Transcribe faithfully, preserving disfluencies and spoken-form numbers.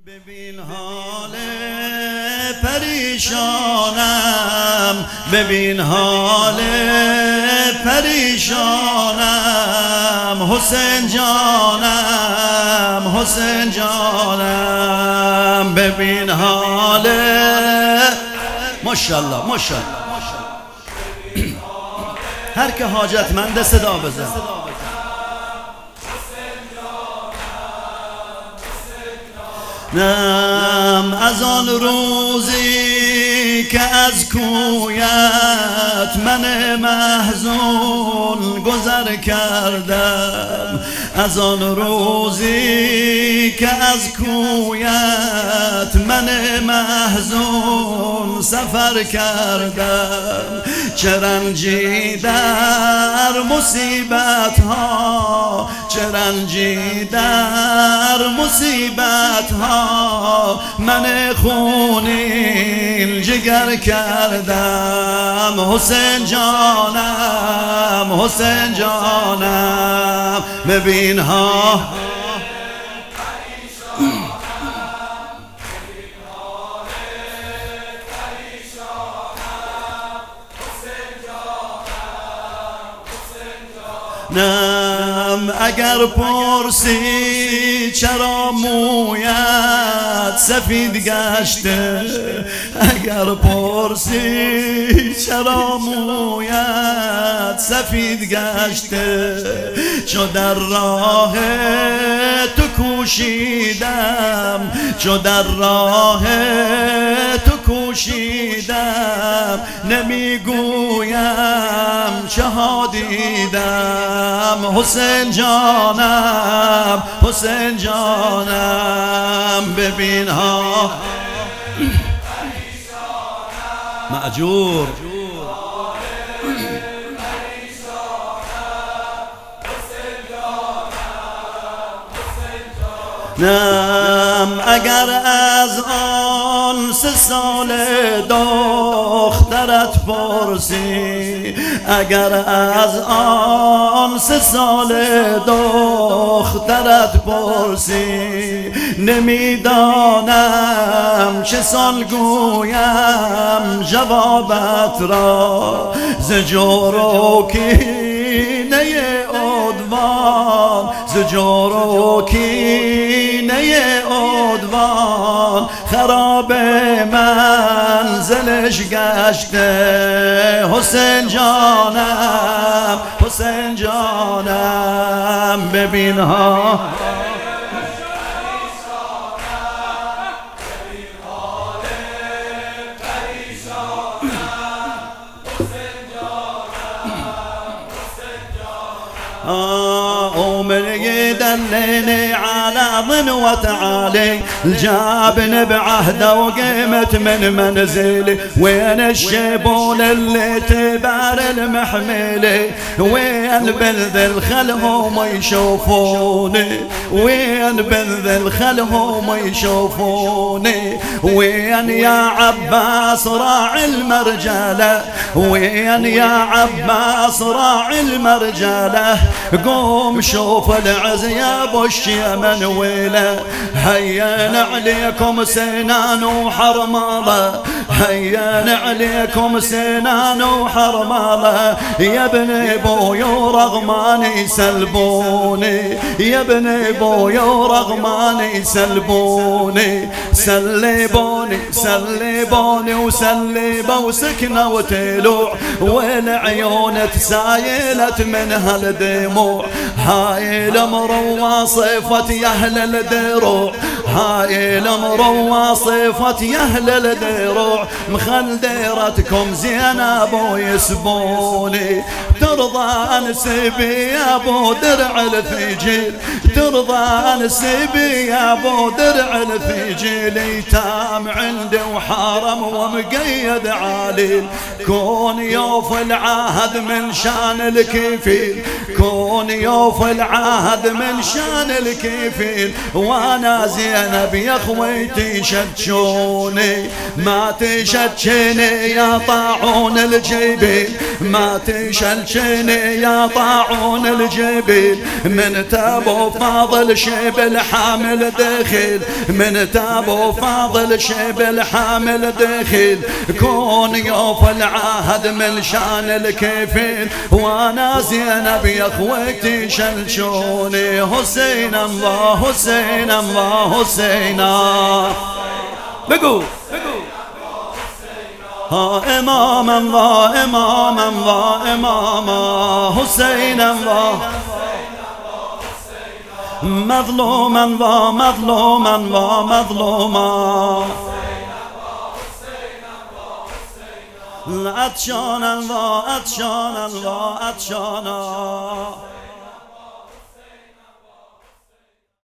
ببین حال پریشانم، ببین حال پریشانم، حسین جانم، حسین جانم، ببین حال ماشاءالله ماشاءالله. هر که حاجتمند صدا بزن. نم از آن روزی که از کویت من محزون گذر کردم، از آن روزی که از کویت من محزون سفر کردم، چه رنجی در مصیبت ها، چه رنجی در مصیبت ها، من خونین جگر کردم، حسین جانم، حسین جانم، ببین ها نم اگر پرسی چرا مویت سفید گشته، اگر پرسی چرا مویت سفید گشته، چو در راه تو کوشیدم، چو در راه تو کوشیدم، نمیگویم چه ها دیدم، حسین جانم، حسین جانم، ببین ها مأجور نم اگر از آن سه سال دخترت پرسی، اگر از آن سه سال دخترت پرسی، نمیدانم چه سال گویم جوابت را، ز جور و کینه عدوان، ز جور و کینه عدوان، خراب منزلش گشته، حسین جانم، حسین جانم، ببین ها أمري دلني على ضنوة عالي، الجابن بعهده وقيمت من منزلي، وين الشيبون اللي تبار المحملي، وين بنذل خلهم يشوفوني، وين بنذل خلهم يشوفوني، وين يا عباس راعي المرجلة، وين يا عباس راعي المرجلة، قوم شوف العز يا ابو الشيمن ويله، هيان عليكم سنان وحرمله، هيان عليكم سنان وحرمله، يا ابن ابوي ورغمان يسلبوني، يا ابن ابوي ورغمان يسلبوني، سلبوني سلبوني وسلبوا سكنه وتلوع، والعيون تسايلت من هالدموع، هاي المروى صفت يا اهل الدروع، هاي المروى صفت يا اهل الدروع، مخل ديرتكم زينب ويسبوني، ترضى انسبي يا ابو درع الفجيل، ترضى انسبي يا ابو درع الفجيل، يتام عندي وحرم ومقيد عالي، كون يوف العهد من شان الكفيل، كون يوف العهد من شان الكفيل، وانا زينب يا خويتي شتشوني، ما تشتشني يا طاعون الجبين، ما تشل شلشني يا طاعون الجبين من تابو فاضل شبل حامل دخل من تابو فاضل شبل حامل دخل كون يوف العهد من شان الكيفين وانا زينب يا اخوتي شلشوني حسين الله حسين الله حسينا بقول ها امام الله امام الله امام حسين الله مظلوما ومظلوما ومظلوما عطشانا وعطشانا وعطشانا